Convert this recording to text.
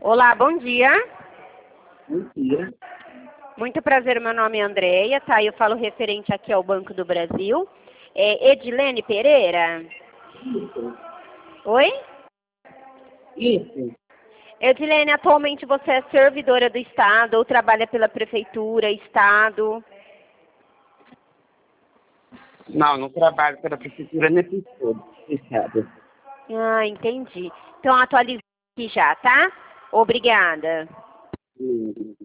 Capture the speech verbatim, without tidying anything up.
Olá, bom dia. Bom dia. Muito prazer, meu nome é Andréia, tá? Eu falo referente aqui ao Banco do Brasil. É Edilene Pereira? Isso. Oi? Isso. Edilene, atualmente você é servidora do Estado ou trabalha pela Prefeitura, Estado? Não, não trabalho pela prefeitura nem por Estado. Ah, entendi. Então atualizei aqui já, tá? Obrigada. Hum.